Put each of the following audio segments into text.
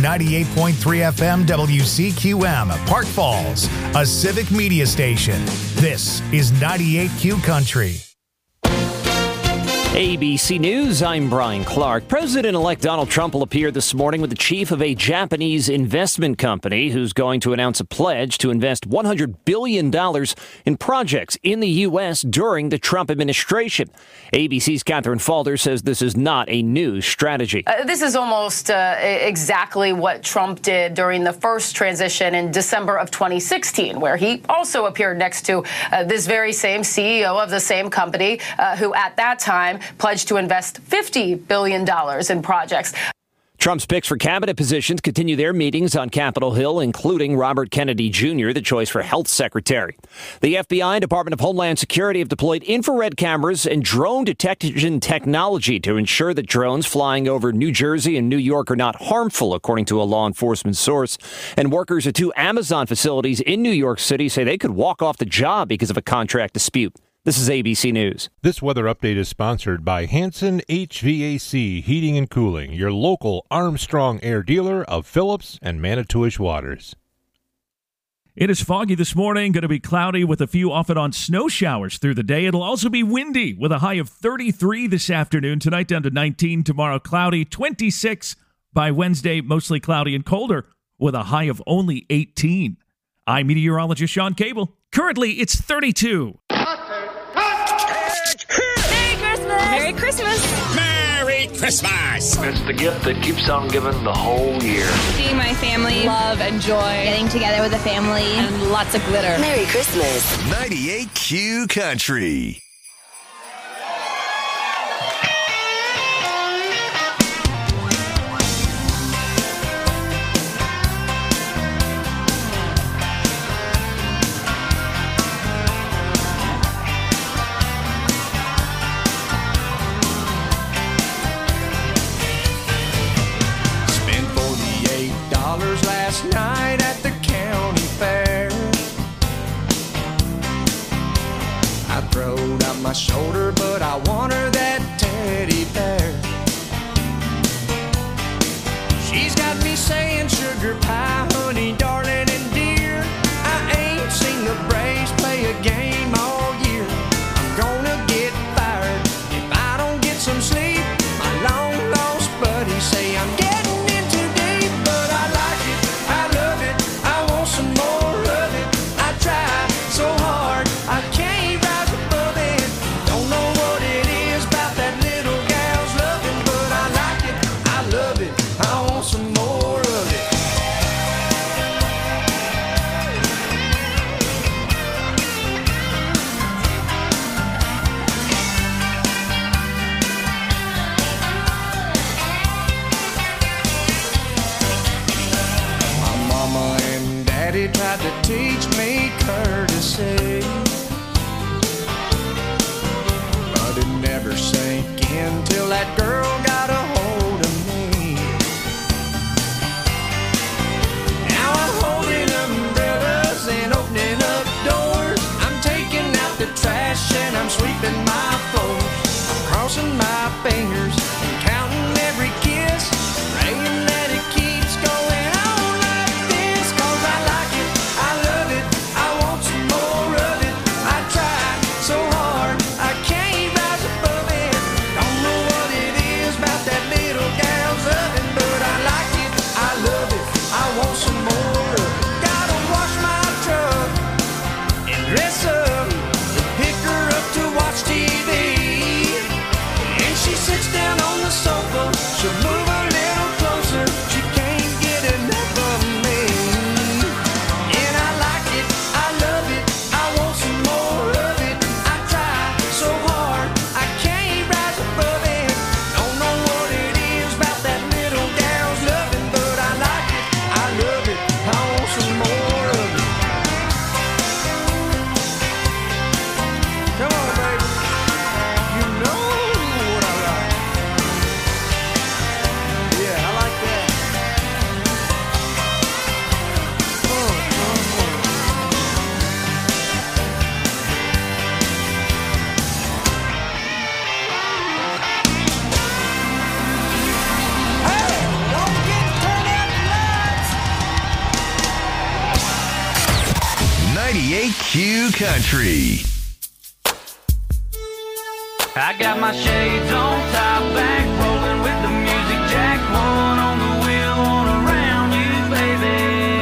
98.3 FM WCQM, Park Falls, a civic media station. This is 98Q Country. ABC News, I'm Brian Clark. President-elect Donald Trump will appear this morning with the chief of a Japanese investment company who's going to announce a pledge to invest $100 billion in projects in the U.S. during the Trump administration. ABC's Catherine Falder says this is not a new strategy. This is almost exactly what Trump did during the first transition in December of 2016, where he also appeared next to this very same CEO of the same company who at that time pledged to invest $50 billion in projects. Trump's picks for cabinet positions continue their meetings on Capitol Hill, including Robert Kennedy Jr., the choice for health secretary. The FBI and Department of Homeland Security have deployed infrared cameras and drone detection technology to ensure that drones flying over New Jersey and New York are not harmful, according to a law enforcement source. And workers at two Amazon facilities in New York City say they could walk off the job because of a contract dispute. This is ABC News. This weather update is sponsored by Hanson HVAC Heating and Cooling, your local Armstrong Air dealer of Phillips and Manitowish Waters. It is foggy this morning, going to be cloudy with a few off and on snow showers through the day. It'll also be windy with a high of 33 this afternoon. Tonight down to 19, tomorrow cloudy, 26 by Wednesday, mostly cloudy and colder with a high of only 18. I'm meteorologist Sean Cable. Currently, it's 32. Merry Christmas! Merry Christmas! It's the gift that keeps on giving the whole year. Seeing my family, love and joy, getting together with the family, and lots of glitter. Merry Christmas. 98Q Country. Last night at the county fair, I throwed out my shoulder, but I want her that teddy bear. She's got me saying sugar pie, honey, darling, and dear. I ain't seen the Braves play a game all year. I'm gonna get fired if I don't get some sleep. My long lost buddies say I'm getting tried to teach me courtesy, but it never sank in till that girl got a hold of me. Now I'm holding umbrellas and opening up doors. I'm taking out the trash and I'm sweeping my floors. I'm crossing my fingers and counting every kiss, praying that it keeps going on like this, 'cause I like it. I love it, I want some more of it. I tried so hard, I can't rise above it. Don't know what it is about that little gal's loving, but I like it, I love it, I want some more of it. Gotta wash my truck and dress up and pick her up to watch TV. 98Q Country. I got my shades on, top back, rolling with the music jack, one on the wheel, one around you, baby.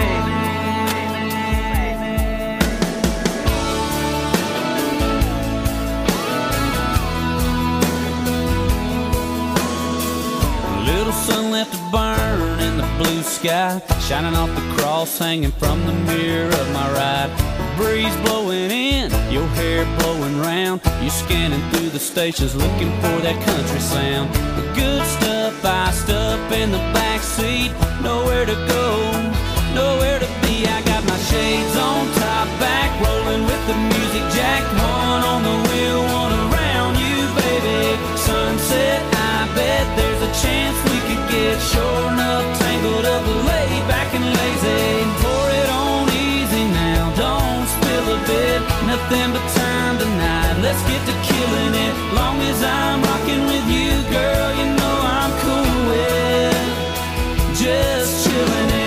Little sun left to burn in the blue sky, shining off the cross hanging from the mirror of my ride. Breeze blowing in, your hair blowing round. You scanning through the stations looking for that country sound. The good stuff iced up in the back seat. Nowhere to go, nowhere to be. I got my shades on, top back, rolling with the music jack. One on the wheel, one around you, baby. Sunset, I bet there's a chance we could get sure enough tangled up, laid back and lazy. Pour it on easy now, don't spill a bit. Nothing but time tonight, let's get to killing it. Long as I'm rocking with you, girl, you know I'm cool with just chilling it.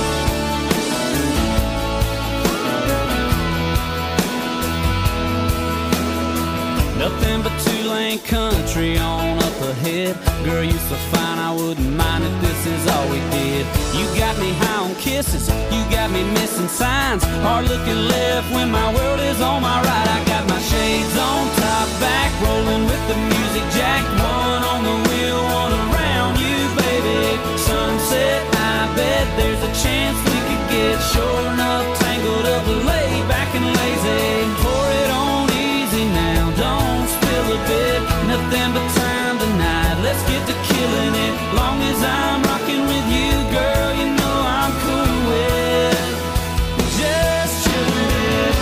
Nothing but two-lane country on up ahead. Girl, you so fine, I wouldn't mind if this is all we did. You got me high on kisses, you got me missing signs. Hard looking left when my world is on my right. I got my shades on, top back, rolling with the music jack. One on the wheel, one around you, baby. Sunset, I bet there's a chance we could get sure enough tangled up, laid back and lazy. Pour it on easy now, don't spill a bit. Nothing but time tonight, let's get to killing it. Long as I'm rocking with you, girl, you know I'm cool with just chilling it.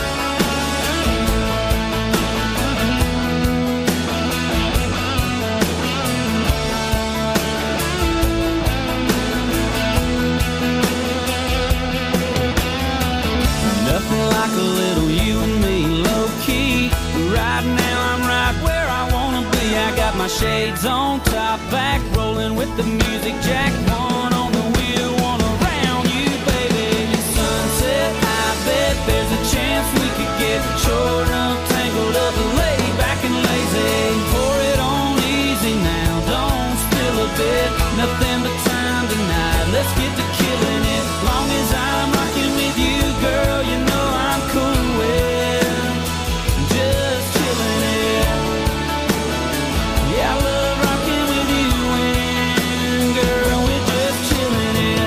Nothing like a little you and me, low key. Right now I'm right where I wanna be. I got my shades on, top back, rolling with the music jack. One on the wheel, one around you, baby. Sunset, I bet there's a chance we could get sure enough tangled up, laid back and lazy. Pour it on easy now, don't spill a bit. Nothing but time tonight, let's get to killing it. Long as I'm rocking with you, girl, you know I'm cool with just chilling it. Yeah, I love rocking with you and girl, we're just chilling it.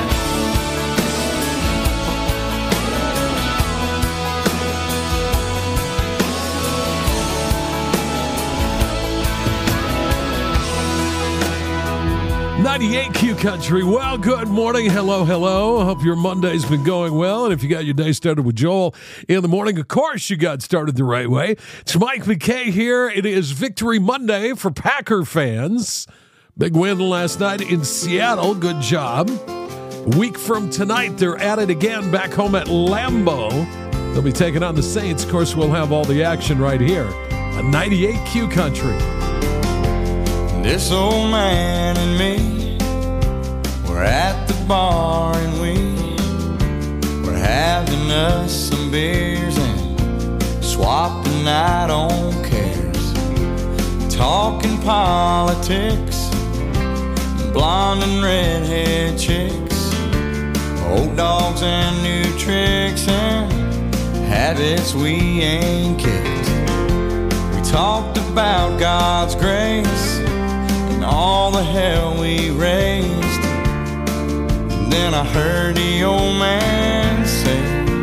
98Q Country. Well, good morning. Hello, hello. Hope your Monday's been going well. And if you got your day started with Joel in the morning, of course you got started the right way. It's Mike McKay here. It is Victory Monday for Packer fans. Big win last night in Seattle. Good job. A week from tonight, they're at it again back home at Lambeau. They'll be taking on the Saints. Of course, we'll have all the action right here on 98Q Country. This old man and me, we're at the bar and we're having us some beers and swapping out on cares, talking politics, blonde and redhead chicks, old dogs and new tricks and habits we ain't kicked. We talked about God's grace, all the hell we raised. And then I heard the old man say,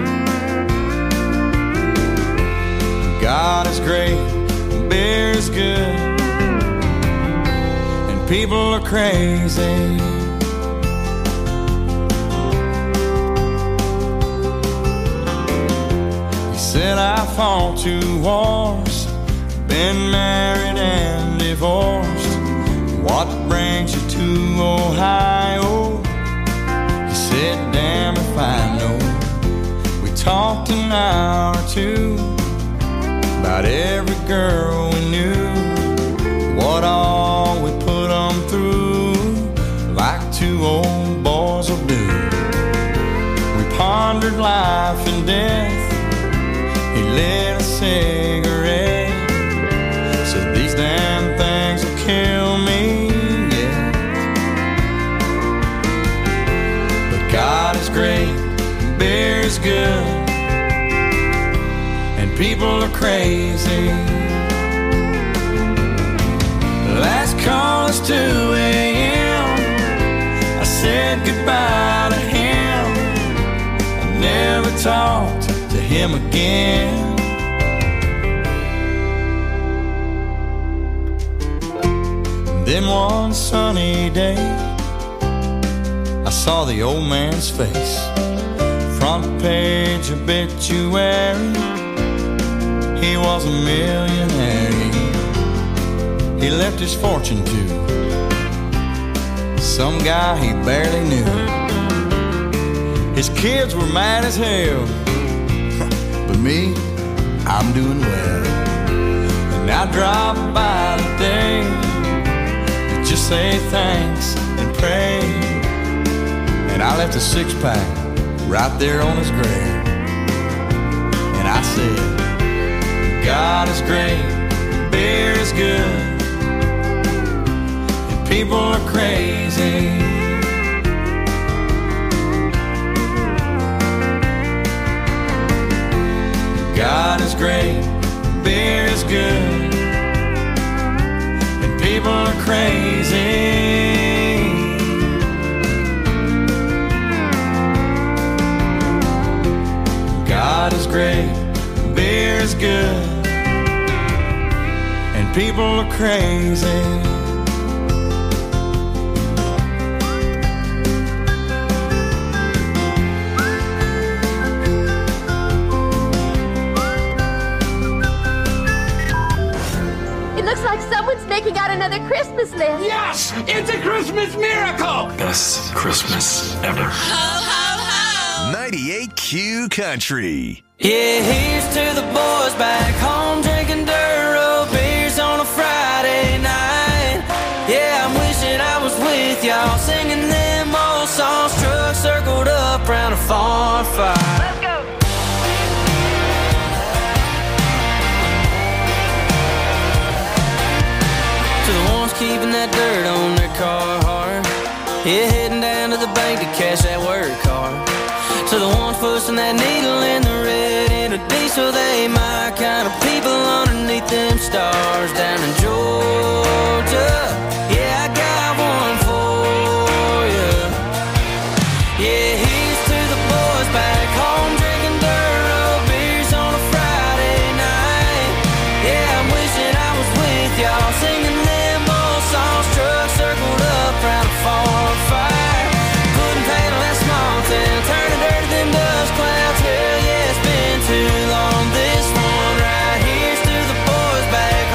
God is great, beer is good, and people are crazy. He said I fought 2 wars, been married and divorced. What brings you to Ohio? He said, damn if I know. We talked an hour or 2 about every girl we knew, what all we put them through, like 2 old boys will do. We pondered life and death, He lit a cigarette, said these damn things will kill me, yeah. But God is great, beer is good, and people are crazy. Last call is 2 a.m. I said goodbye to him. I never talked to him again. Then one sunny day, I saw the old man's face. Front page obituary, he was a millionaire. He left his fortune to some guy he barely knew. His kids were mad as hell, but me, I'm doing well. And I dropped by today to just say thanks and pray. And I left a 6-pack right there on his grave. And I said, God is great, beer is good, people are crazy. God is great, beer is good, and people are crazy. God is great, beer is good, and people are crazy. Like someone's making out another Christmas list. Yes! It's a Christmas miracle! Best Christmas ever. Ho, ho, ho! 98Q Country. Yeah, here's to the boys back home drinking dirt road beers on a Friday night. Yeah, I'm wishing I was with y'all singing them old songs. Trucks circled up round a farm fire. Let's go! Keeping that dirt on their car hard. Yeah, heading down to the bank to cash that work card. To the ones pushing that needle in the red into diesel, they my kind of people underneath them stars down in Georgia. Yeah, I got one for you. Yeah, here's to the boys back home drinking dirt road beers on a Friday night. Yeah, I'm wishing I was with y'all singing songs, trucks circled up round a farm fire. Putting paint on that small town, turning dirt to them dust clouds. Hell yeah, it's been too long. This one right here's to the boys back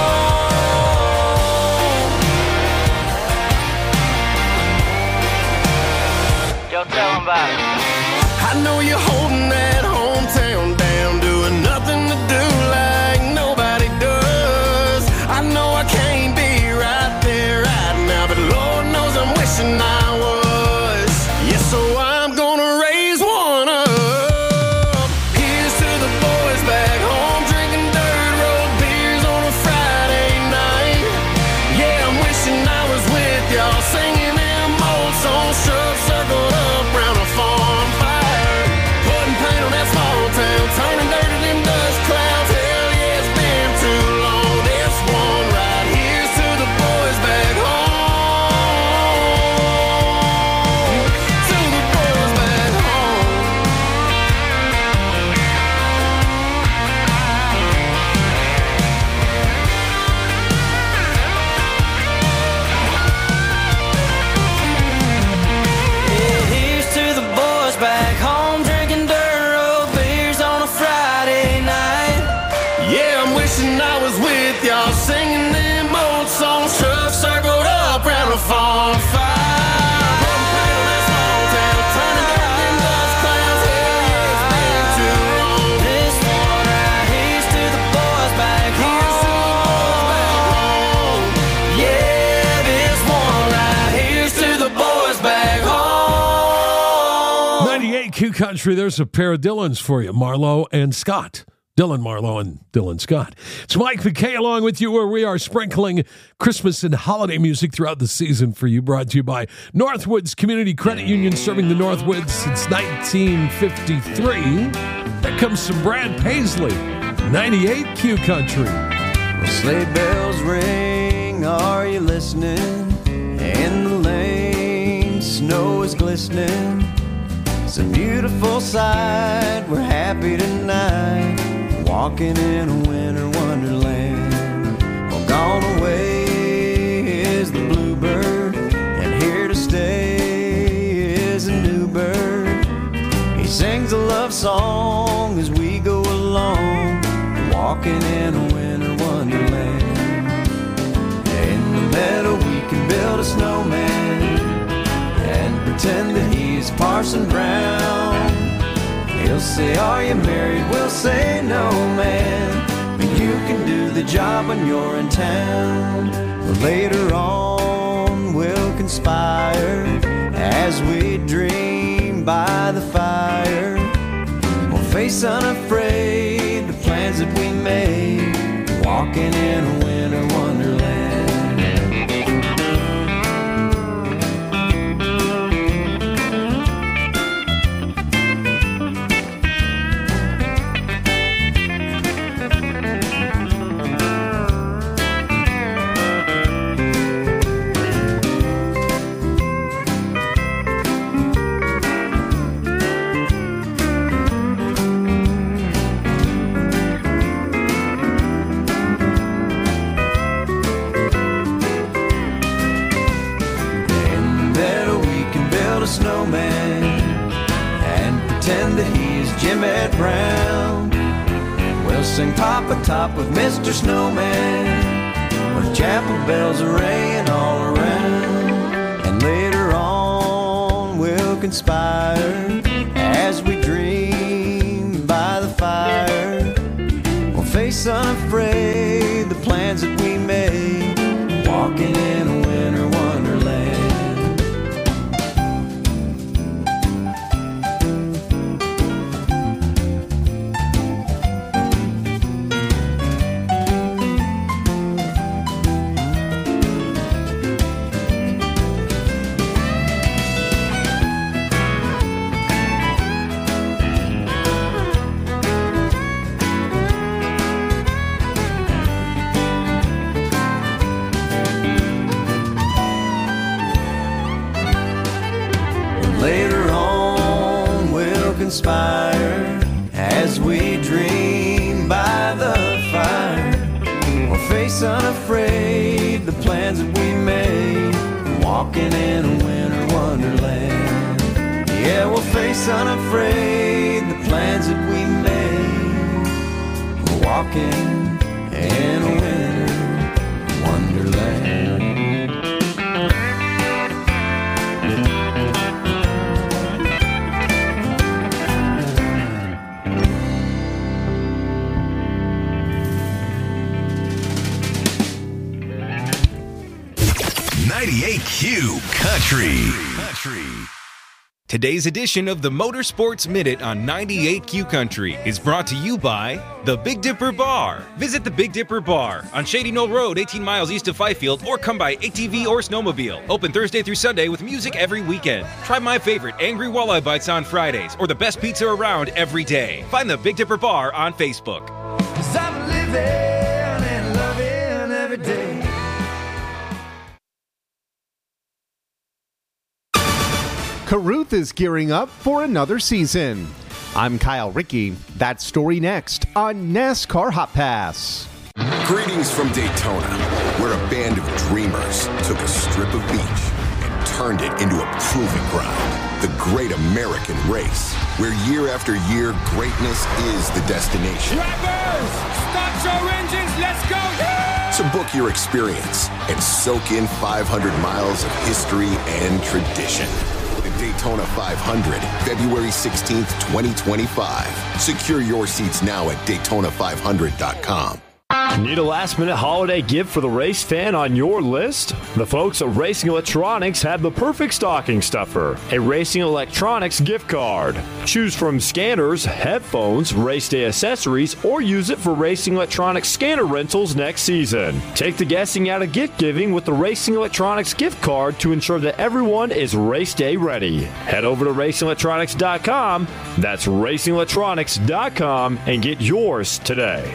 home. Yo, tell them about it. I know you're holding that hometown down, doing nothing to do like nobody does. I know I can't be right there right now, but Lord knows I'm wishing I was. Yeah, so I'm gonna raise one up. Here's to the boys back home drinking dirt road beers on a Friday night. Yeah, I'm wishing I was with y'all singing them old songs. Trucks circled up round a farm fire. Putting paint on that small town, turning dirt to them dust clouds. Hell yeah, it's been too long. This one right here's to the boys back home. To the boys back home. Yeah, here's to the boys back home drinking dirt road beers on a Friday night. Yeah, I'm wishing I was with y'all singing them old songs. Trucks circled up round a farm fire. Putting paint on that small town, turning dirt to them dust clouds. Hell yeah, it's been too long. This one right here's to the boys back home. Yeah, this one right here's to the boys back home. 98Q Country, there's a pair of Dylans for you, Marlo and Scott. Dylan Marlowe and Dylan Scott. It's Mike McKay along with you, where we are sprinkling Christmas and holiday music throughout the season for you, brought to you by Northwoods Community Credit Union, serving the Northwoods since 1953. There comes some Brad Paisley, 98 Q Country. Well, sleigh bells ring, are you listening? In the lane, snow is glistening. It's a beautiful sight, we're happy tonight, walking in a winter wonderland. Well, gone away is the bluebird, and here to stay is a new bird. He sings a love song as we go along, walking in a winter wonderland. In the meadow we can build a snowman and pretend that he's Parson Brown. He'll say, are you married? We'll say, no, man, but you can do the job when you're in town. But later on we'll conspire as we dream by the fire. We'll face unafraid the plans that we made, walking in a winter wonderland. Snowman and pretend that he's Jim Ed Brown. We'll sing Papa Top with Mr. Snowman, with chapel bells are ringing all around. And later on we'll conspire as we dream by the fire. We'll face unafraid the plans that we made, walking in a winter wonderland. Later on we'll conspire as we dream by the fire. We'll face unafraid the plans that we made, walking in a winter wonderland. Yeah, we'll face unafraid the plans that we made, walking in a winter wonderland. 98Q Country. Today's edition of the Motorsports Minute on 98Q Country is brought to you by the Big Dipper Bar. Visit the Big Dipper Bar on Shady Knoll Road, 18 miles east of Fifield, or come by ATV or snowmobile. Open Thursday through Sunday with music every weekend. Try my favorite Angry Walleye Bites on Fridays, or the best pizza around every day. Find the Big Dipper Bar on Facebook. 'Cause I'm living and loving every day. Caruth is gearing up for another season. I'm Kyle Rickey. That story next on NASCAR Hot Pass. Greetings from Daytona, where a band of dreamers took a strip of beach and turned it into a proving ground. The Great American Race, where year after year, greatness is the destination. Drivers, start your engines, let's go! Yeah! So book your experience and soak in 500 miles of history and tradition. Daytona 500, February 16th, 2025. Secure your seats now at Daytona500.com. Need a last-minute holiday gift for the race fan on your list? The folks at Racing Electronics have the perfect stocking stuffer, a Racing Electronics gift card. Choose from scanners, headphones, race day accessories, or use it for Racing Electronics scanner rentals next season. Take the guessing out of gift giving with the Racing Electronics gift card to ensure that everyone is race day ready. Head over to racingelectronics.com, that's racingelectronics.com, and get yours today.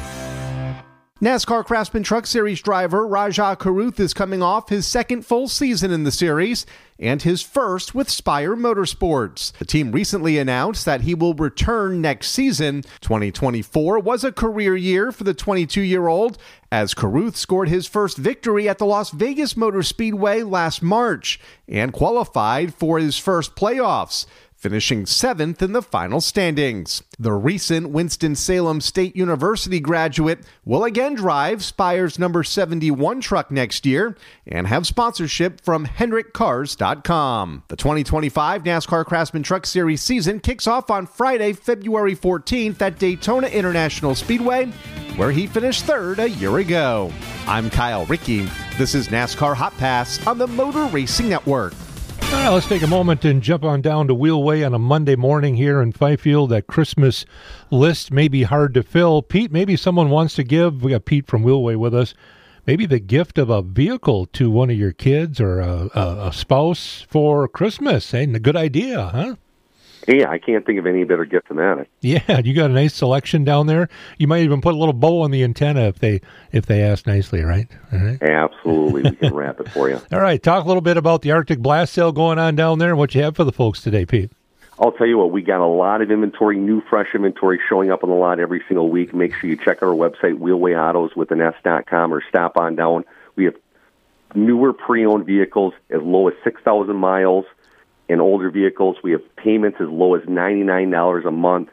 NASCAR Craftsman Truck Series driver Rajah Caruth is coming off his second full season in the series and his first with Spire Motorsports. The team recently announced that he will return next season. 2024 was a career year for the 22-year-old as Caruth scored his first victory at the Las Vegas Motor Speedway last March and qualified for his first playoffs, finishing 7th in the final standings. The recent Winston-Salem State University graduate will again drive Spire's number 71 truck next year and have sponsorship from HendrickCars.com. The 2025 NASCAR Craftsman Truck Series season kicks off on Friday, February 14th at Daytona International Speedway, where he finished third a year ago. I'm Kyle Rickey. This is NASCAR Hot Pass on the Motor Racing Network. All right, let's take a moment and jump on down to Wheelway on a Monday morning here in Fifield. That Christmas list may be hard to fill. Pete, maybe someone wants to give, we got Pete from Wheelway with us, maybe the gift of a vehicle to one of your kids or a spouse for Christmas. Ain't a good idea, huh? Yeah, I can't think of any better gift than that. Yeah, you got a nice selection down there. You might even put a little bow on the antenna if they ask nicely, right? All right. Absolutely, we can wrap it for you. All right, talk a little bit about the Arctic Blast Sale going on down there and what you have for the folks today, Pete. I'll tell you what, we got a lot of inventory, new fresh inventory showing up on the lot every single week. Make sure you check our website, wheelwayautos.com, or stop on down. We have newer pre-owned vehicles as low as 6,000 miles. In older vehicles, we have payments as low as $99 a month.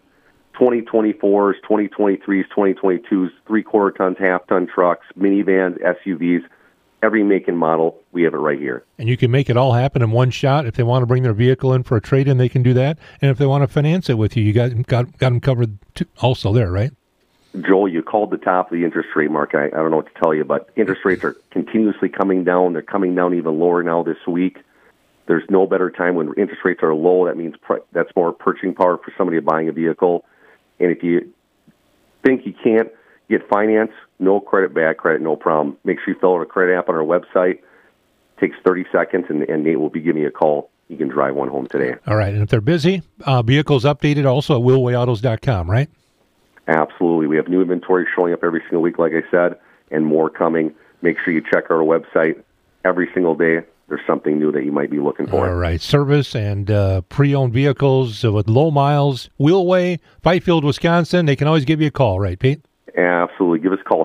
2024s, 2023s, 2022s, 3/4 tons, half-ton trucks, minivans, SUVs, every make and model, we have it right here. And you can make it all happen in one shot. If they want to bring their vehicle in for a trade-in, they can do that. And if they want to finance it with you, you got them covered also there, right? Joel, you called the top of the interest rate market. I don't know what to tell you, but interest rates are continuously coming down. They're coming down even lower now this week. There's no better time when interest rates are low. That means that's more purchasing power for somebody buying a vehicle. And if you think you can't get finance, no credit, bad credit, no problem. Make sure you fill out a credit app on our website. It takes 30 seconds, and Nate will be giving you a call. You can drive one home today. All right. And if they're busy, vehicles updated also at wheelwayautos.com, right? Absolutely. We have new inventory showing up every single week, like I said, and more coming. Make sure you check our website every single day. There's something new that you might be looking for. All right. Service and pre-owned vehicles with low miles. Wheelway, Fifield, Wisconsin. They can always give you a call, right, Pete? Absolutely. Give us a call,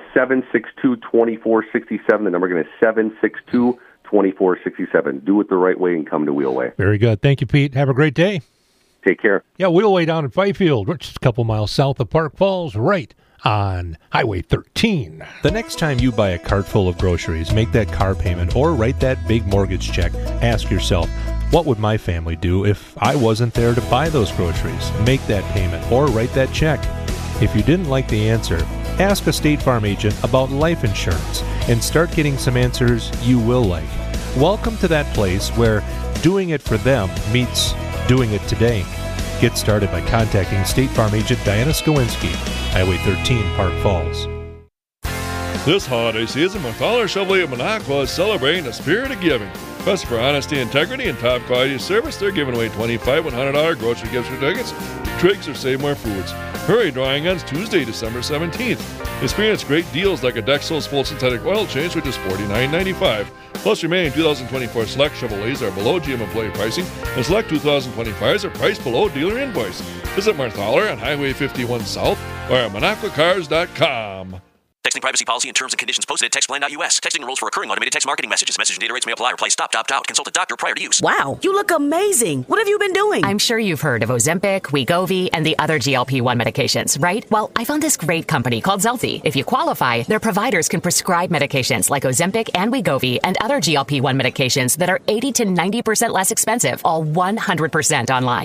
762-2467. The number again is 762-2467. Do it the right way and come to Wheelway. Very good. Thank you, Pete. Have a great day. Take care. Yeah, Wheelway down in Fifield, just a couple miles south of Park Falls, right on Highway 13. The next time you buy a cart full of groceries, make that car payment, or write that big mortgage check, ask yourself, what would my family do if I wasn't there to buy those groceries? Make that payment or write that check. If you didn't like the answer, ask a State Farm agent about life insurance and start getting some answers you will like. Welcome to that place where doing it for them meets doing it today. Get started by contacting State Farm agent Diana Skowinski, Highway 13, Park Falls. This holiday season, McFarland Chevrolet of Minocqua is celebrating the spirit of giving. Best for honesty, integrity, and top quality service, they're giving away $25 $100 grocery gift certificates, Triggs or Save More Foods. Hurry, drawing ends Tuesday, December 17th. Experience great deals like a Dexos full synthetic oil change, which is $49.95. Plus, remaining 2024 select Chevrolets are below GM employee pricing, and select 2025s are priced below dealer invoice. Visit Marthaler on Highway 51 South or at MinocquaCars.com. Texting privacy policy and terms and conditions posted at textplan.us. Texting rules for recurring automated text marketing messages. Message and data rates may apply. Reply stop, opt out. Consult a doctor prior to use. Wow, you look amazing. What have you been doing? I'm sure you've heard of Ozempic, Wegovy, and the other GLP-1 medications, right? Well, I found this great company called Zelfie. If you qualify, their providers can prescribe medications like Ozempic and Wegovy and other GLP-1 medications that are 80 to 90% less expensive, all 100% online. I can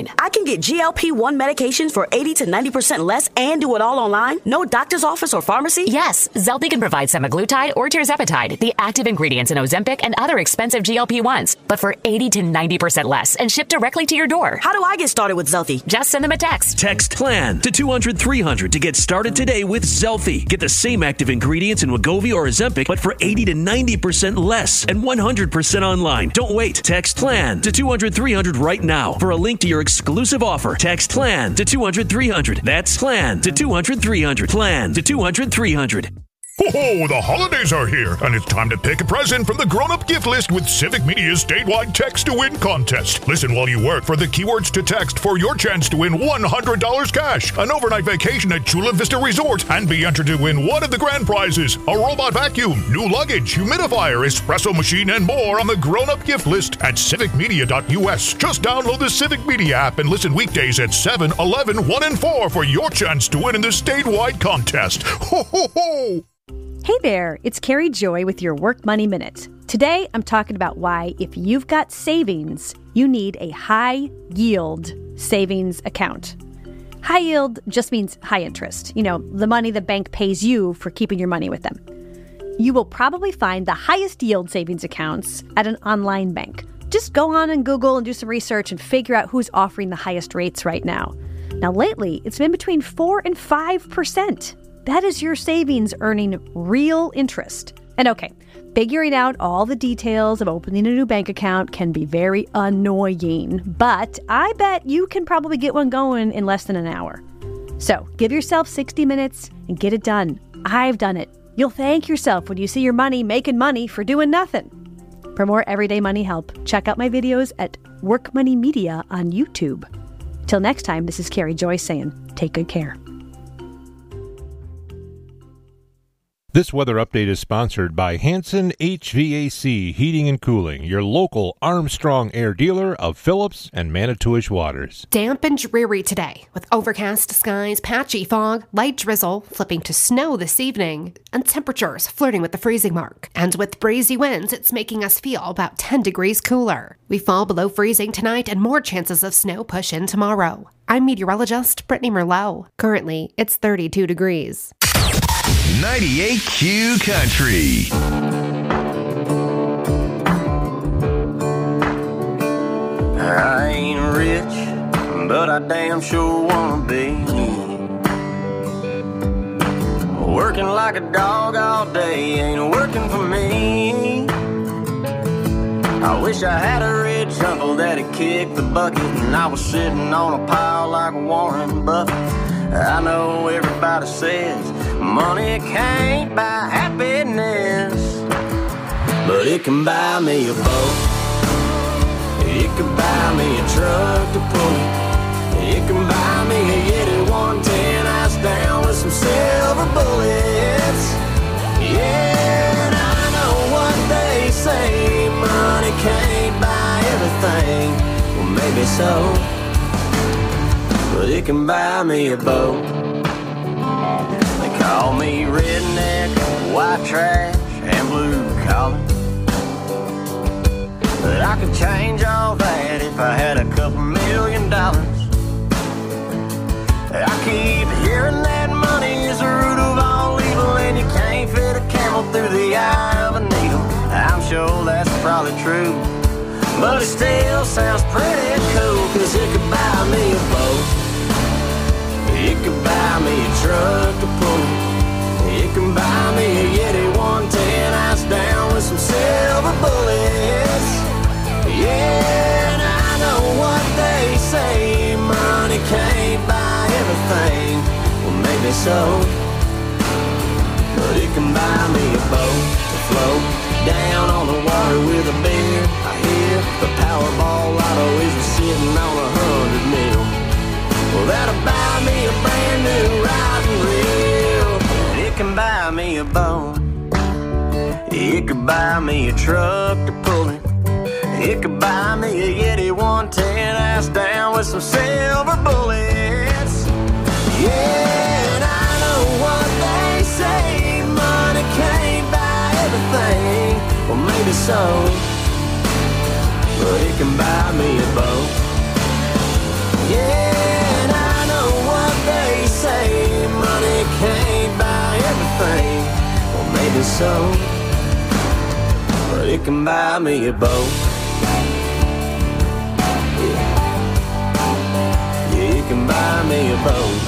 get GLP-1 medications for 80 to 90% less and do it all online? No doctor's office or pharmacy? Yes, Zelty can provide semaglutide or tirzepatide, the active ingredients in Ozempic and other expensive GLP-1s, but for 80 to 90% less and shipped directly to your door. How do I get started with Zelty? Just send them a text. Text PLAN to 200-300 to get started today with Zelty. Get the same active ingredients in Wegovy or Ozempic, but for 80 to 90% less and 100% online. Don't wait. Text PLAN to 200-300 right now for a link to your exclusive offer. Text PLAN to 200-300. That's PLAN to 200-300. PLAN to 200-300. Ho-ho, the holidays are here, and it's time to pick a present from the grown-up gift list with Civic Media's statewide text-to-win contest. Listen while you work for the keywords to text for your chance to win $100 cash, an overnight vacation at Chula Vista Resort, and be entered to win one of the grand prizes, a robot vacuum, new luggage, humidifier, espresso machine, and more on the grown-up gift list at civicmedia.us. Just download the Civic Media app and listen weekdays at 7, 11, 1, and 4 for your chance to win in the statewide contest. Ho-ho-ho! Hey there, it's Carrie Joy with your Work Money Minute. Today, I'm talking about why, if you've got savings, you need a high-yield savings account. High yield just means high interest. You know, the money the bank pays you for keeping your money with them. You will probably find the highest yield savings accounts at an online bank. Just go on and Google and do some research and figure out who's offering the highest rates right now. Now, lately, it's been between 4 and 5%. That is your savings earning real interest. And okay, figuring out all the details of opening a new bank account can be very annoying, but I bet you can probably get one going in less than an hour. So give yourself 60 minutes and get it done. I've done it. You'll thank yourself when you see your money making money for doing nothing. For more everyday money help, check out my videos at Work Money Media on YouTube. Till next time, this is Carrie Joy saying, take good care. This weather update is sponsored by Hanson HVAC Heating and Cooling, your local Armstrong Air dealer of Phillips and Manitowish waters. Damp and dreary today, with overcast skies, patchy fog, light drizzle, flipping to snow this evening, and temperatures flirting with the freezing mark. And with breezy winds, it's making us feel about 10 degrees cooler. We fall below freezing tonight, and more chances of snow push in tomorrow. I'm meteorologist Brittany Merlot. Currently, it's 32 degrees. 98Q Country. I ain't rich, but I damn sure wanna be. Working like a dog all day ain't working for me. I wish I had a rich uncle that'd kick the bucket and I was sitting on a pile like Warren Buffett. I know everybody says money can't buy happiness, but it can buy me a boat. It can buy me a truck to pull it. It can buy me a Yeti 110 ice down with some silver bullets. Yeah, and I know what they say, money can't buy everything. Well, maybe so, but it can buy me a boat. They call me redneck, white trash, and blue collar, but I could change all that if I had a couple $1 million. I keep hearing that money is the root of all evil, and you can't fit a camel through the eye of a needle. I'm sure that's probably true, but it still sounds pretty cool, 'cause it could buy me a boat. It could buy me a truck to pull it. It can buy me a Yeti 110 ice down with some silver bullets. Yeah, and I know what they say, money can't buy everything. Well, maybe so, but it can buy me a boat to float down on the water with a beer. I hear the Powerball lotto is sitting on 100 mil. Well, that'll buy me a brand new riding reel. And it can buy me a boat. It could buy me a truck to pull it. It could buy me a Yeti 110 ass down with some silver bullets. Yeah, and I know what they say, money can't buy everything. Well, maybe so, but it can buy me a boat. Yeah. me so, but you can buy me a boat. Yeah, you can buy me a boat.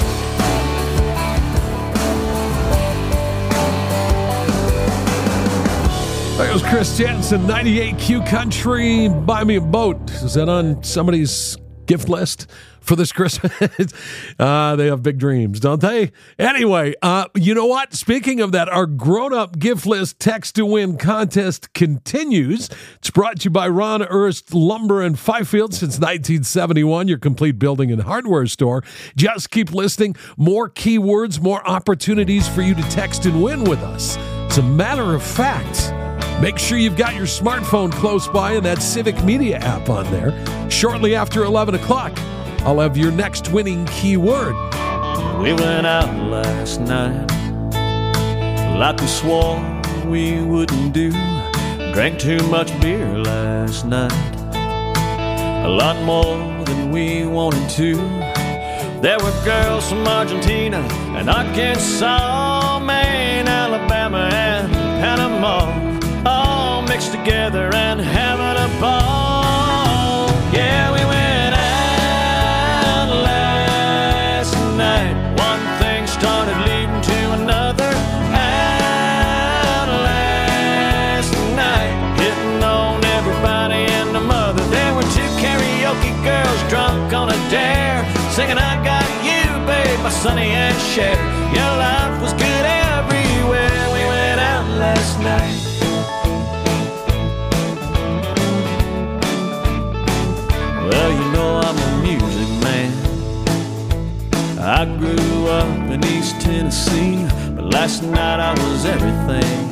That was Chris Jansen, 98Q Country, Buy Me a Boat. Is that on somebody's gift list for this Christmas? They have big dreams, don't they? Anyway, you know what? Speaking of that, our grown-up gift list text to win contest continues. It's brought to you by Ron Ernst Lumber in Fifield since 1971, your complete building and hardware store. Just keep listening. More keywords, more opportunities for you to text and win with us. As a matter of fact, make sure you've got your smartphone close by and that Civic Media app on there. Shortly after 11 o'clock, I'll have your next winning keyword. We went out last night like we swore we wouldn't do. Drank too much beer last night, a lot more than we wanted to. There were girls from Argentina and Arkansas, Maine, Alabama, and Panama, all mixed together and having a ball. Yeah, we went out last night. One thing started leading to another. Out last night, hitting on everybody and the mother. There were two karaoke girls drunk on a dare, singing I Got You, Babe, by Sonny and Cher. Your life was good everywhere. We went out last night. Well, you know I'm a music man. I grew up in East Tennessee, but last night I was everything.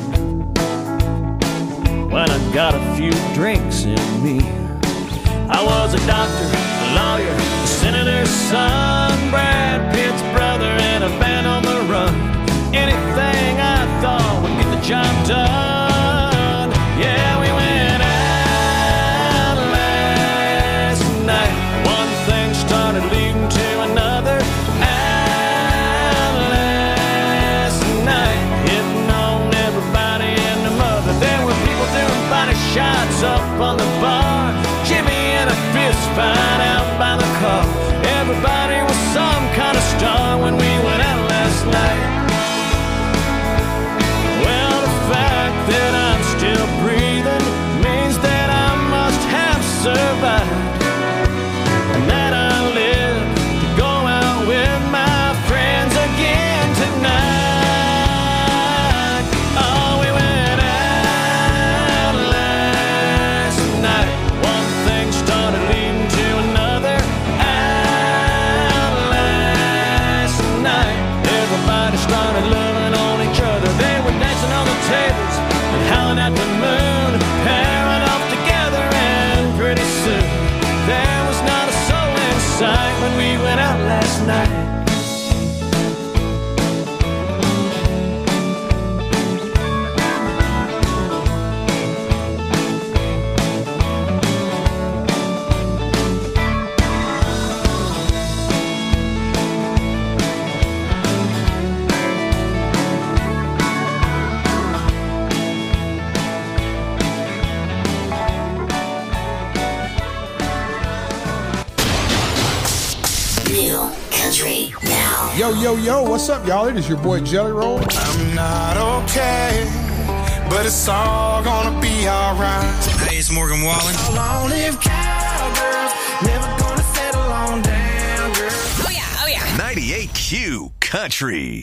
When I got a few drinks in me, I was a doctor, a lawyer, a senator's son, Brad Pitt's brother, and a band on the run. Anything I thought would get the job done. Yeah, we went out last night. One thing started leading to another. Out last night, hitting on everybody and the mother. There were people doing body shots up on the bar, Jimmy and a fist fight out by the car. Everybody was some kind of star when we went out last night. Well, the fact that I'm still breathing means that I must have survived, and that I live to go out with my friends again tonight. Oh, we went out last night. One thing started leading to another. Out last night, everybody started loving on each other. They were dancing on the tables and howling at the moon, pairing off together, and pretty soon there was not a soul in sight when we went out last night. New country now. Yo, yo, yo, what's up, y'all? It is your boy Jelly Roll. I'm not okay, but it's all gonna be alright. Hey, it's Morgan Wallen. Long live cowgirls, never gonna settle on down, girl. Oh yeah, oh yeah. 98Q Country.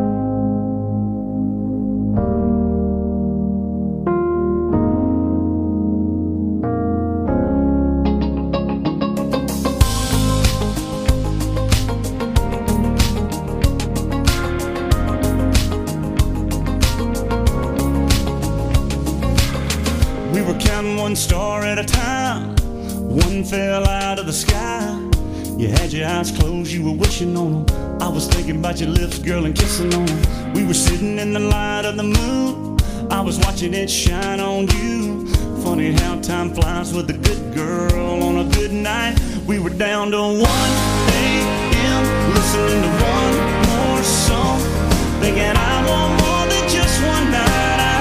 We were counting one star at a time. One fell out of the sky. You had your eyes closed, you were wishing on them. I was thinking about your lips, girl, and kissing on them. We were sitting in the light of the moon. I was watching it shine on you. Funny how time flies with a good girl on a good night. We were down to 1 a.m. listening to one more song, thinking I want more than just one night.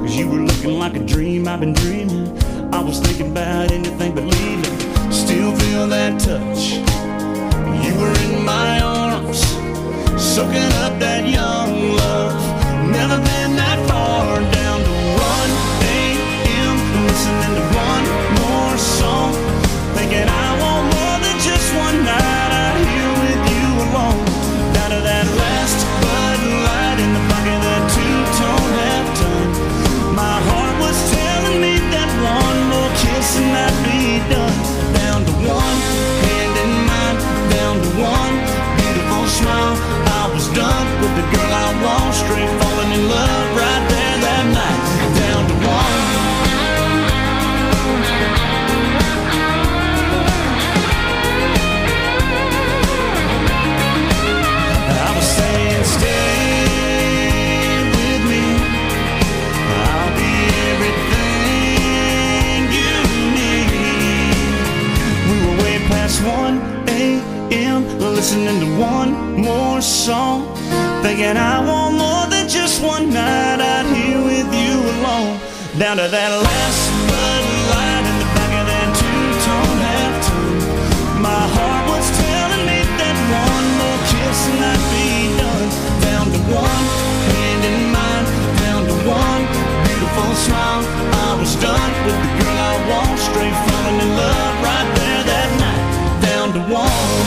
'cause you were looking like a dream I've been dreaming. I was thinking about anything but leaving. Still feel that touch. You were in my arms, soaking up that young love. Never been that far. Down to 1 a.m. listening to one more song, thinking I want more than just one night out here with you alone. Down to that last Bud Light in the back of that two-tone half-ton. My heart was telling me that one more kiss and I'd be done. Down to one hand in mine, down to one beautiful smile. I was done with the girl I want, straight falling in love right there that night. Down to one. I was saying stay with me, I'll be everything you need. We were way past 1 a.m. listening to one more song, thinking I want more than just one night out here with you alone. Down to that last Bud Light in the back of that two-tone half-ton. My heart was telling me that one more kiss and I'd be done. Down to one hand in mine, down to one beautiful smile. I was done with the girl I want, straight falling in love right there that night. Down to one.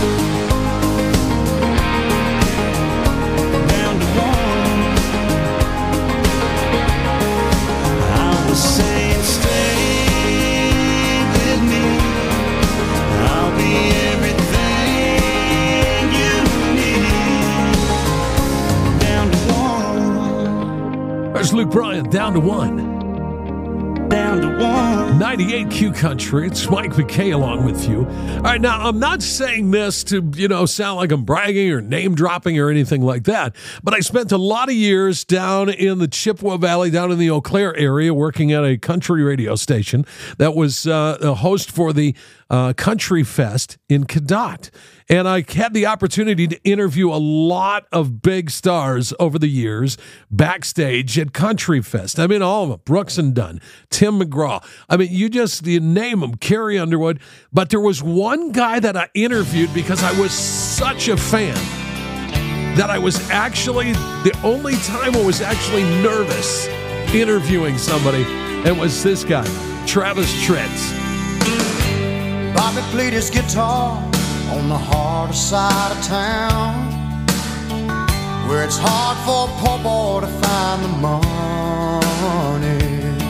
Saying stay with me, I'll be everything you need. Down to one. There's Luke Bryan, Down to One. Down to one. 98 Q Country. It's Mike McKay along with you. All right, now I'm not saying this to, sound like I'm bragging or name dropping or anything like that, but I spent a lot of years down in the Chippewa Valley, down in the Eau Claire area, working at a country radio station that was a host for the Country Fest in Cadott. And I had the opportunity to interview a lot of big stars over the years backstage at Country Fest. I mean, all of them. Brooks and Dunn, Tim McGraw. I mean, you name them, Carrie Underwood. But there was one guy that I interviewed because I was such a fan that I was actually, the only time I was actually nervous interviewing somebody, it was this guy, Travis Tritt. Bobby played his guitar on the harder side of town, where it's hard for a poor boy to find the money.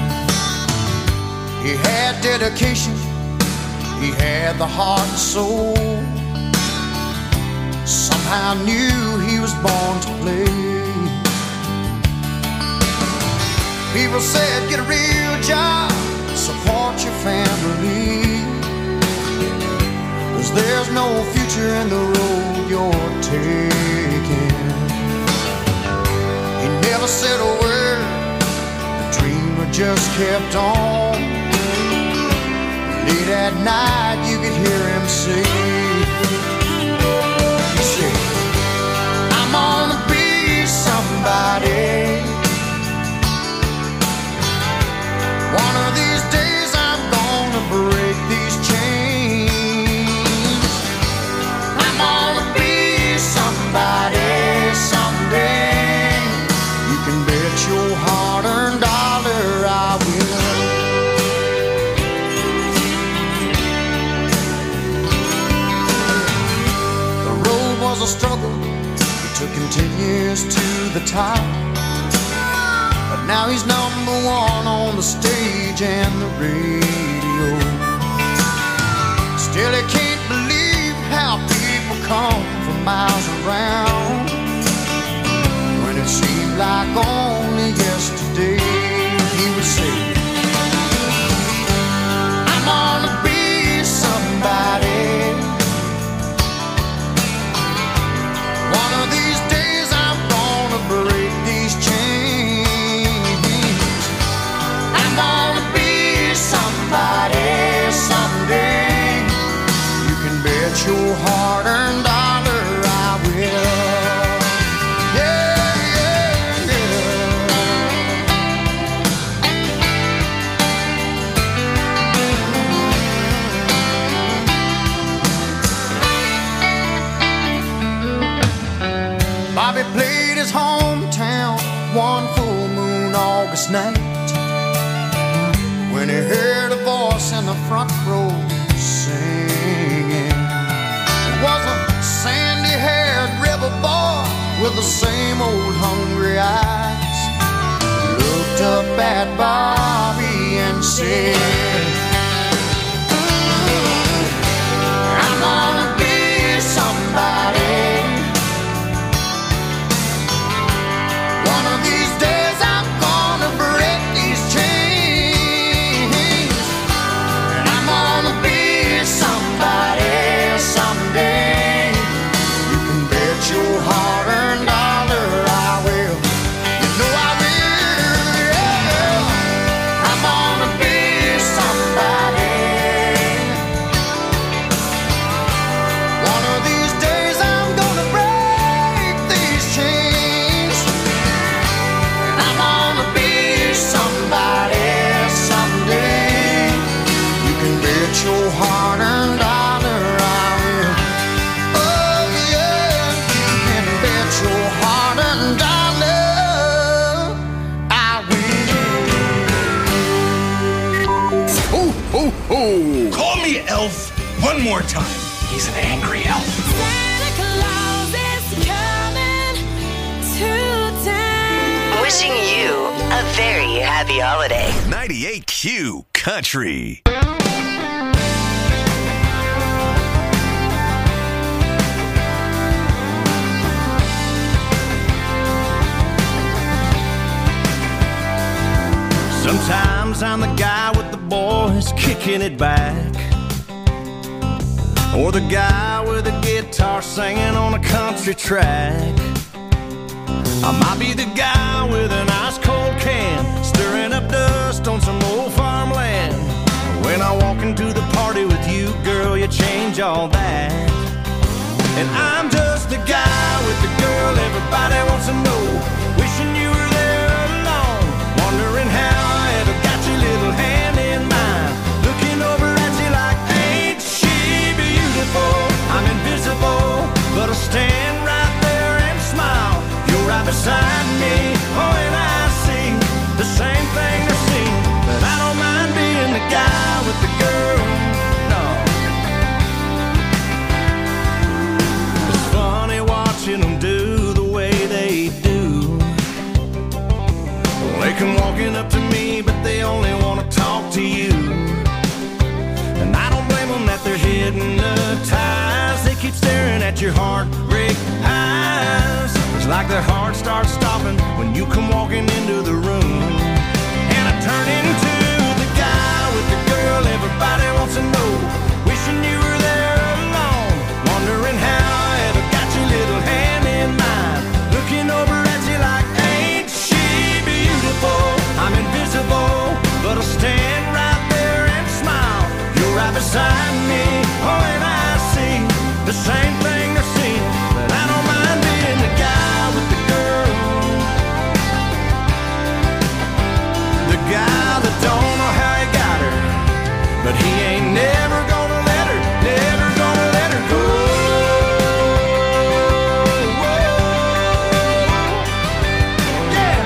He had dedication, he had the heart and soul. Somehow knew he was born to play. People said, get a real job, support your family, 'cause there's no future in the road you're taking. He never said a word, the dreamer just kept on. Late at night you could hear him say, he said, I'm gonna be somebody. One of these days I'm gonna break these chains. I'm gonna be somebody someday. You can bet your hard-earned dollar I will. The road was a struggle, it took him 10 years to the top. But now he's number one on the stage and the radio. Still he can't believe how people come from miles around, when it seemed like only yesterday he would say, I'm gonna be somebody. One of these days I'm gonna break these chains. I'm gonna be somebody someday. You can bet your hard-earned dollar I will. Yeah, yeah, yeah. August night when he heard a voice in the front row singing. It was a sandy-haired river boy with the same old hungry eyes. He looked up at Bobby and said, I'm gonna be somebody. One of these days I'm gonna break these chains, and I'm gonna be somebody someday. You can bet your hard-earned dollar I will. You know I will, yeah. I'm gonna be somebody. One of these days I'm gonna break these chains, and I'm gonna be somebody someday. You can bet your hard-earned dollar I will. Oh yeah, you can bet your hard-earned dollar I will. Ho, ho, ho! Call me Elf one more time. He's an angry elf. Wishing you a very happy holiday. 98Q Country. Sometimes I'm the guy with the boys kicking it back, or the guy with a guitar singing on a country track. I might be the guy with an ice cold can, stirring up dust on some old farmland. When I walk into the party with you, girl, you change all that. And I'm just the guy with the girl everybody wants to know, wishing you were there alone, wondering how I ever got your little hand in mine, looking over at you like, ain't she beautiful? I'm invisible, but I'll stand right there and smile. You're right beside me, oh, and I see the same thing they're seeing, but I don't mind being the guy with the girl, no. It's funny watching them do the way they do. They come walking up to me, but they only want to talk to you. And I don't blame them that they're hypnotized. They keep staring at your heartbreak eyes. It's like their heart starts stopping when you come walking into the room. And I turn into the guy with the girl everybody wants to know, wishing you were there alone, wondering how I ever got your little hand in mine, looking over at you like, ain't she beautiful? I'm invisible, but I'll stand right there and smile. You're right beside me, oh, and I see the same thing they're seeing, but I don't mind being the guy with the girl, the guy that don't know how he got her, but he ain't never gonna let her, never gonna let her go. Yeah.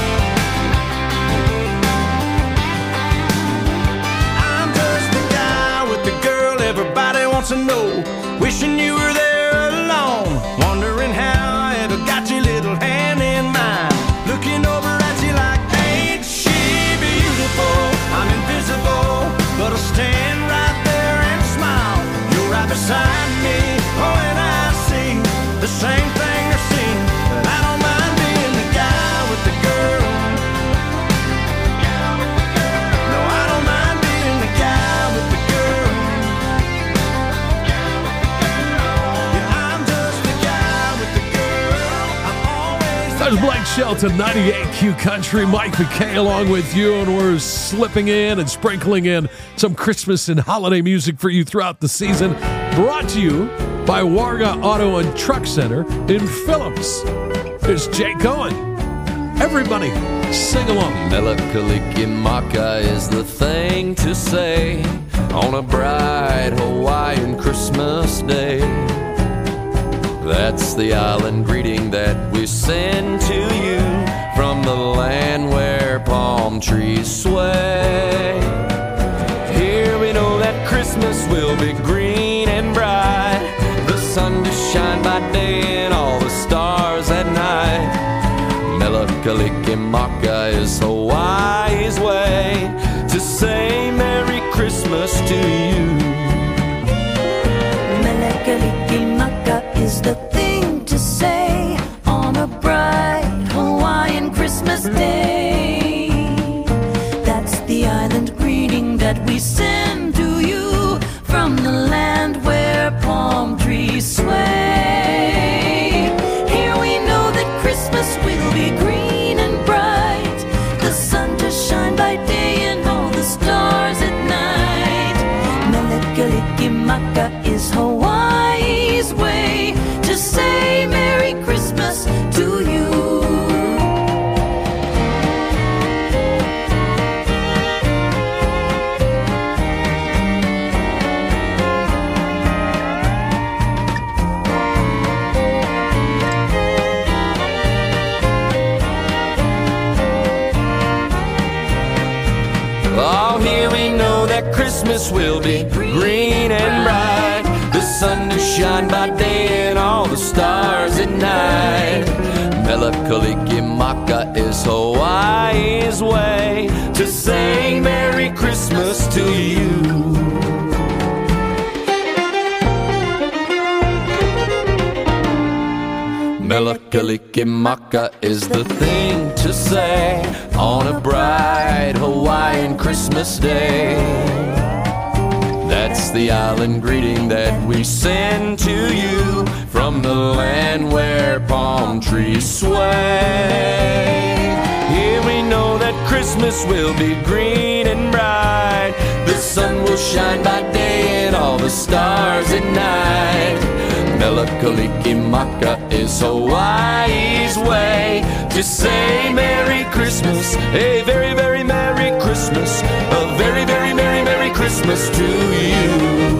I'm just the guy with the girl everybody wants to know, wishing you were there alone, wondering how I ever got your little hand in mine, looking over at you like, ain't she beautiful? I'm invisible, but I'll stand right there and smile. You're right beside me, oh, and I see the same thing they're seeing, but I don't mind being the guy with the girl. No, I don't mind being the guy with the girl. Yeah, I'm just the guy with the girl. I'm always the There's Blake Shelton, 98Q Country. Mike McKay along with you, and we're slipping in and sprinkling in some Christmas and holiday music for you throughout the season. Brought to you by Warga Auto and Truck Center in Phillips. Here's Jay Cohen. Everybody, sing along. Melakalikimaka is the thing to say on a bright Hawaiian Christmas day. That's the island greeting that we send to you from the land where Paul palm trees sway. Here we know that Christmas will be green and bright, the sun to shine by day and all the stars at night. Mele Kalikimaka is Hawaii's way to say Merry Christmas to you. Mele Kalikimaka is the thing to say on a bright Hawaiian Christmas day. That's the island greeting that we send to you from the land where palm trees sway. Here we know that Christmas will be green and bright, the sun to shine by day and all the stars at night. Mele Kalikimaka is Hawaii's way to say Merry Christmas to you. Oh, here we know that Christmas will be green and bright, the sun to shine by day and all the stars at night. Mele Kalikimaka is Hawaii's way to say Merry Christmas to you. Mele Kalikimaka is the thing to say on a bright Hawaiian Christmas day. That's the island greeting that we send to you from the land where palm trees sway. Here we know that Christmas will be green and bright, the sun will shine by day and all the stars at night. Mele Kalikimaka is Hawaii's way to say Merry Christmas, a very, very Merry Christmas, a very, very Merry, Merry Christmas to you.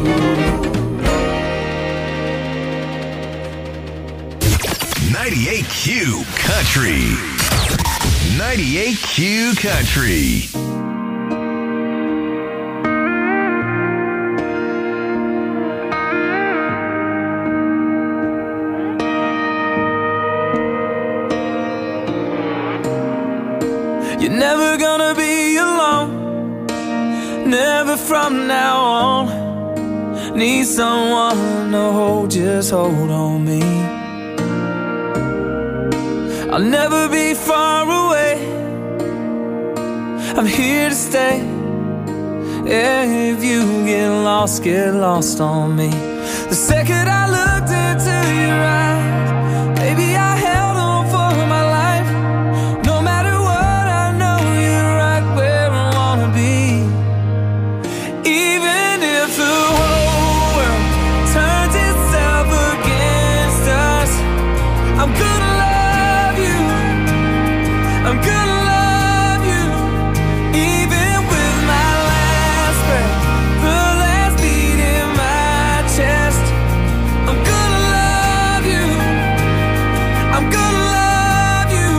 98Q Country. 98Q Country. You're never gonna be alone, never from now on. Need someone to hold, just hold on me. I'll never be far away, I'm here to stay. If you get lost on me. The second I looked into your eyes, baby, I held on for my life. No matter what, I know you're right where I wanna be. Even if the whole world turns itself against us, I'm gonna love you, I'm gonna love you. Even with my last breath, the last beat in my chest, I'm gonna love you, I'm gonna love you.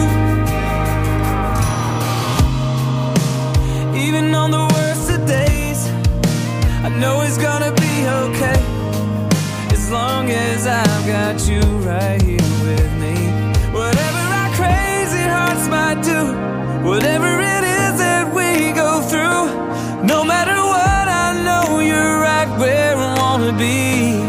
Even on the worst of days, I know it's gonna be okay, as long as I've got you right here with me. Whatever our crazy hearts might do, whatever it is that we go through, no matter what, I know you're right where I wanna be.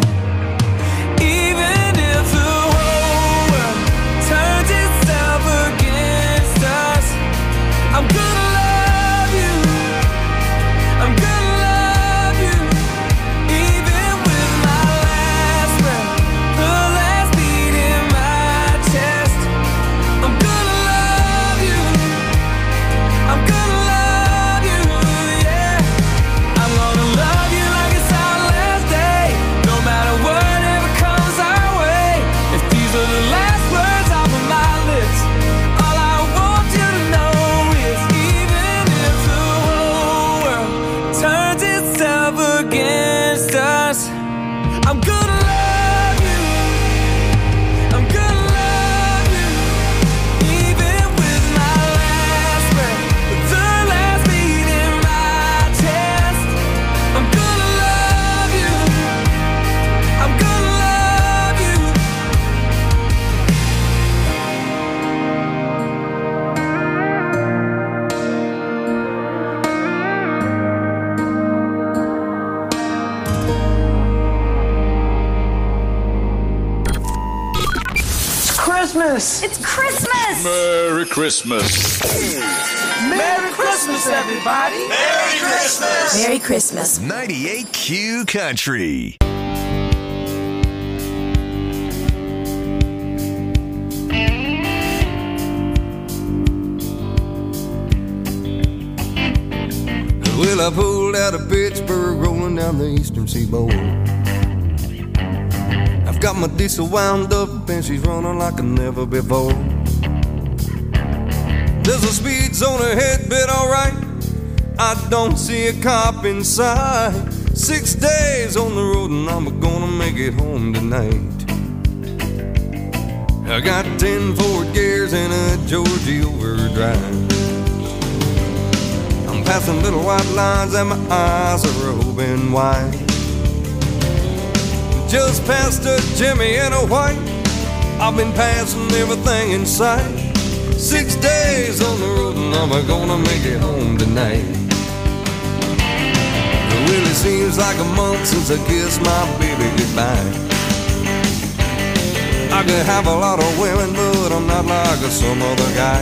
Even if the whole world turns itself against us, I'm gonna love you, I'm gonna love you. Even with my last breath, the last beat in my chest, I'm gonna love you, Christmas! It's Christmas! Merry Christmas. Merry Christmas, everybody! Merry Christmas! Merry Christmas. 98Q Country. Well, I pulled out of Pittsburgh, rolling down the eastern seaboard. I've got my diesel wound up and she's running like never before. There's a speed zone ahead, but alright, I don't see a cop inside. 6 days on the road and I'm gonna make it home tonight. I got 10 forward gears and a Georgie overdrive. I'm passing little white lines and my eyes are open wide. Just past a Jimmy and a white, I've been passing everything in sight. 6 days on the road and I'm gonna make it home tonight. Well, it seems like a month since I kissed my baby goodbye. I could have a lot of women, but I'm not like some other guy.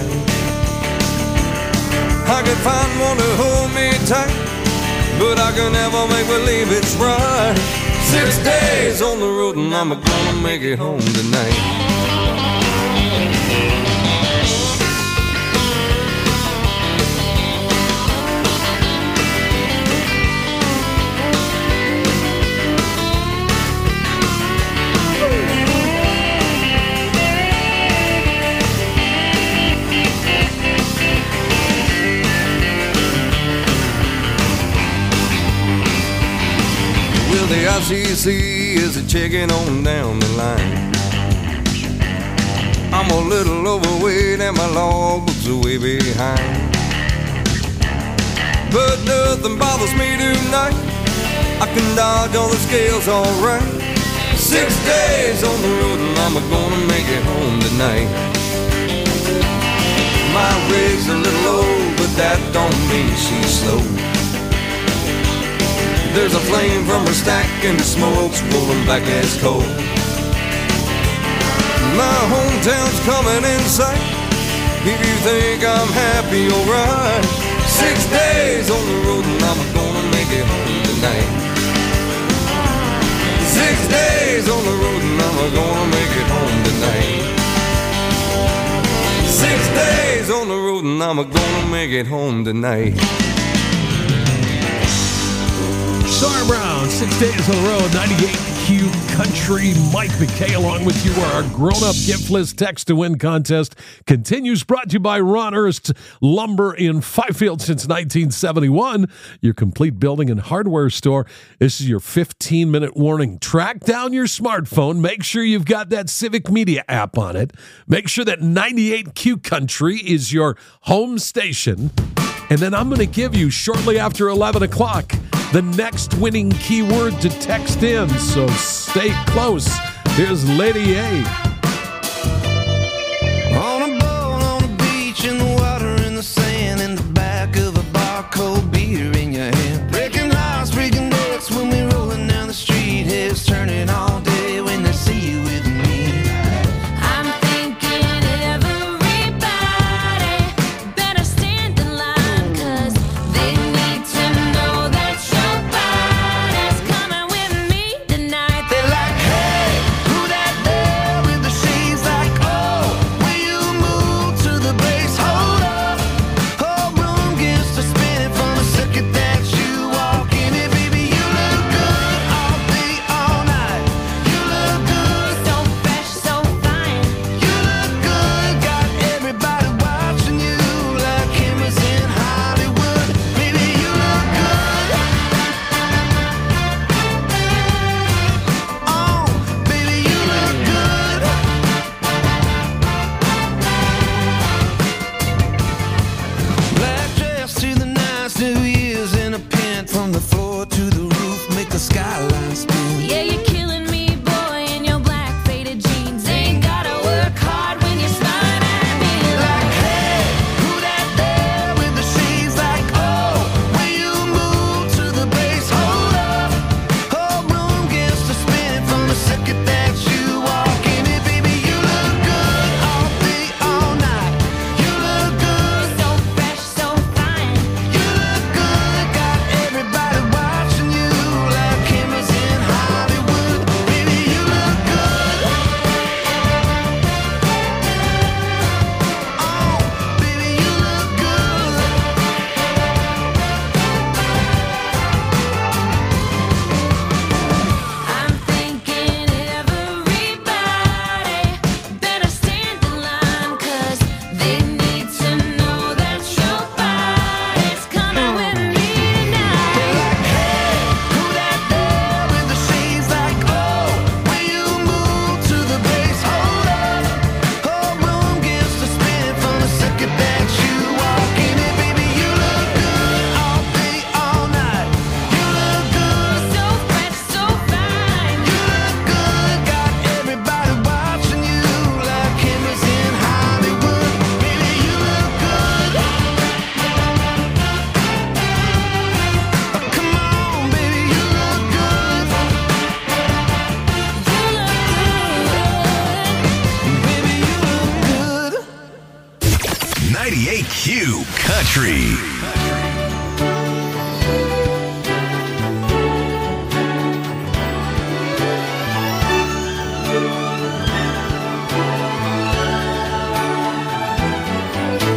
I could find one to hold me tight, but I can never make believe it's right. 6 days on the road and I'm gonna make it home tonight. The ICC is a checking on down the line. I'm a little overweight and my logbook's way behind, but nothing bothers me tonight. I can dodge all the scales alright. 6 days on the road and I'm gonna make it home tonight. My rig's a little low, but that don't mean she's slow. There's a flame from her stack and the smoke's rolling back as coal. My hometown's coming in sight. If you think I'm happy, alright. 6 days on the road and I'm gonna make it home tonight. 6 days on the road and I'm gonna make it home tonight. 6 days on the road and I'm gonna make it home tonight. Sawyer Brown, 6 days on the road, 98Q Country. Mike McKay along with you. Our grown-up gift list text to win contest continues, brought to you by Ron Ernst Lumber in Fifield since 1971. Your complete building and hardware store. This is your 15-minute warning. Track down your smartphone. Make sure you've got that Civic Media app on it. Make sure that 98Q Country is your home station. And then I'm going to give you, shortly after 11 o'clock, the next winning keyword to text in. So stay close. Here's Lady A. On a boat, on a beach, in the water, in the sand, in the back of a bar, cold beer in your hand. Breaking hearts, breaking necks when we rolling down the street. Heads turning all day when they see you with me. I'm thinking everybody better stand in line, 'cause they need to know that your body's coming with me tonight. They're like, hey, who that there with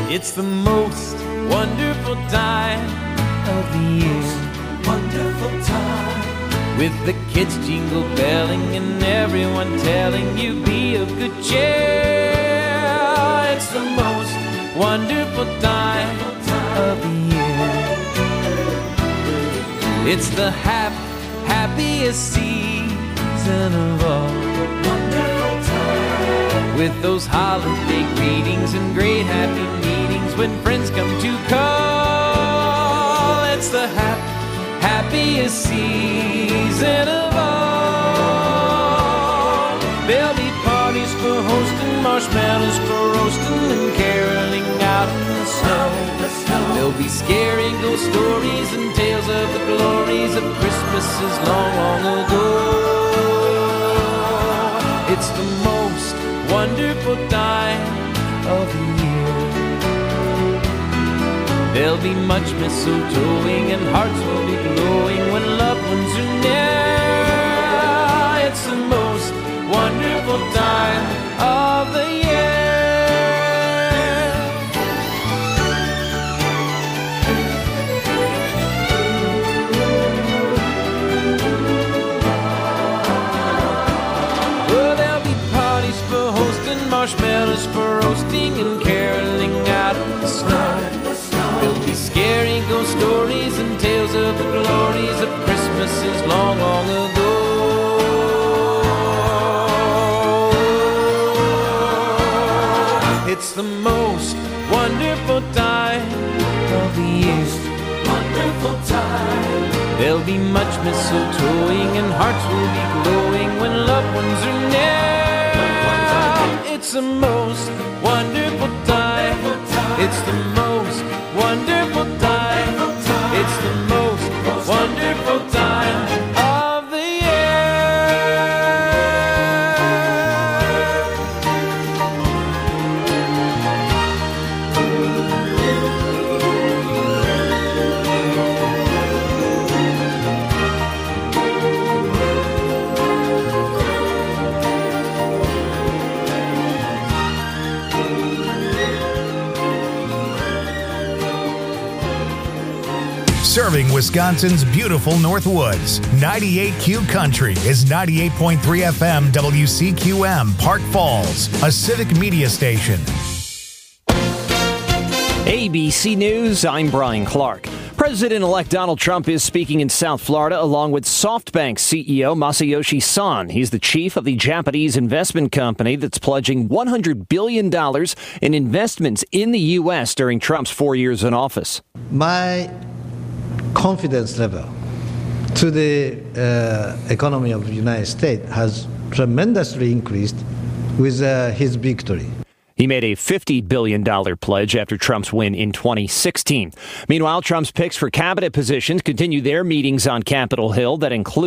It's the most wonderful time of the year. Wonderful time. With the kids jingle belling and everyone telling you be of good cheer. It's the most wonderful time of the year. It's the happiest season of all. Wonderful time. With those holiday greetings and great happy meetings when friends come to call. It's the happiest season of all. There'll be parties for hosting, marshmallows for roasting, and caroling out in the snow. There'll be scary ghost stories and tales of the glories of Christmases long, long ago. It's the most wonderful time of the year. There'll be much mistletoeing and hearts will be glowing when loved ones are near. It's the most wonderful time of the year. Well, there'll be parties for hosting, marshmallows for roasting, and caroling out in the snow. There'll be scary ghost stories and tales of the glories of Christmases long, long ago. It's the most wonderful time of the year. Wonderful time. There'll be much mistletoeing and hearts will be glowing when loved ones are near. It's the most wonderful time. It's the most wonderful time. It's the most wonderful time of the Serving Wisconsin's beautiful North Woods. 98Q Country is 98.3 FM WCQM Park Falls, a civic media station. ABC News, I'm Brian Clark. President-elect Donald Trump is speaking in South Florida along with SoftBank CEO Masayoshi Son. He's the chief of the Japanese investment company that's pledging $100 billion in investments in the U.S. during Trump's 4 years in office. My confidence level to the economy of the United States has tremendously increased with his victory. He made a $50 billion pledge after Trump's win in 2016. Meanwhile, Trump's picks for cabinet positions continue their meetings on Capitol Hill that include